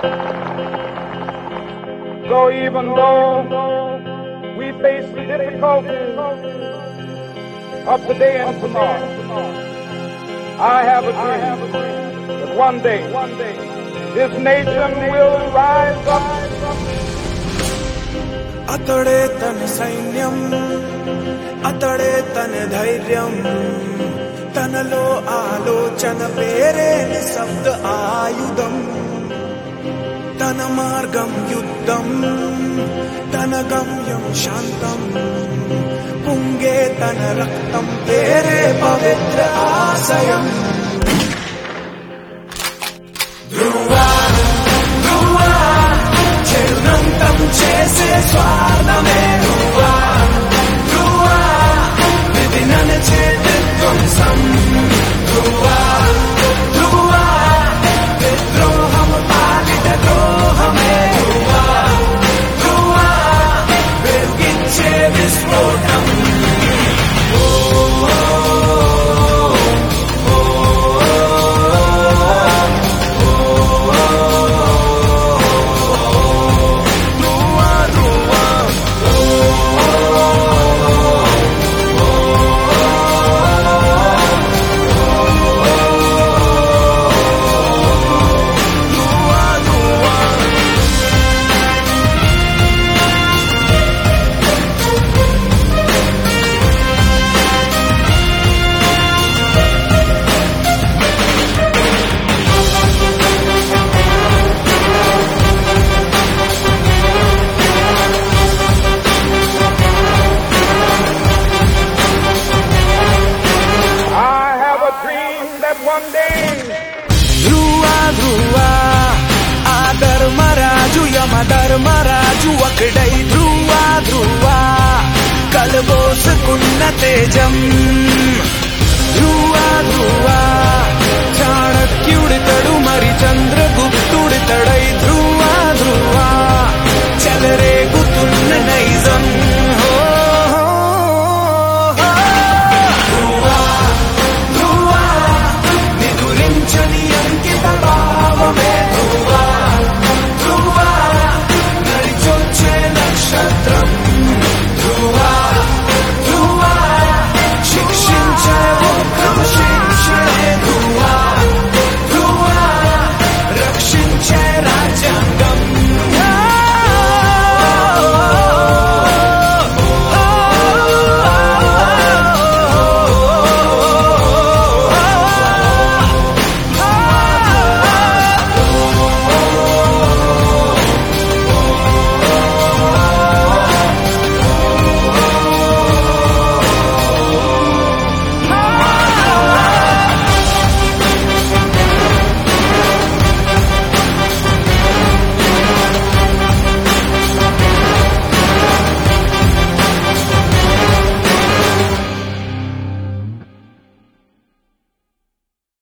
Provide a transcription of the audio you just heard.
So even though we face the difficulties of today and tomorrow, I have a dream that one day this nation will rise up. అతడే తన సైన్యం, అతడే తన ధైర్యం, తనలో ఆలోచన పేరే నిశ్శబ్ద ఆయుధం. తన మార్గం యుద్ధం, తన గమ్యం శాంతం, పొంగే తన రక్తం పేరే పవిత్ర ఆశయం. ధ్రువా ధ్రువా చిరునంతం చేసే స్వార్థమే. ధ్రువా ధ్రువా విధి నడిచే విధ్వంసం. ధ్రువా ధ్రువా విద్రోహం పాలిట ద్రోహమే. ధ్రువా ధ్రువా వెలిగించే విస్ఫోటం. ధ్రువా ధ్రువా ఆ ధర్మరాజు యమధర్మరాజు ఒకడై. ధ్రువా ధ్రువా కలబోసుకున్న తేజం. ధ్రువా ధ్రువా చాణక్యుడితడు మరి చంద్ర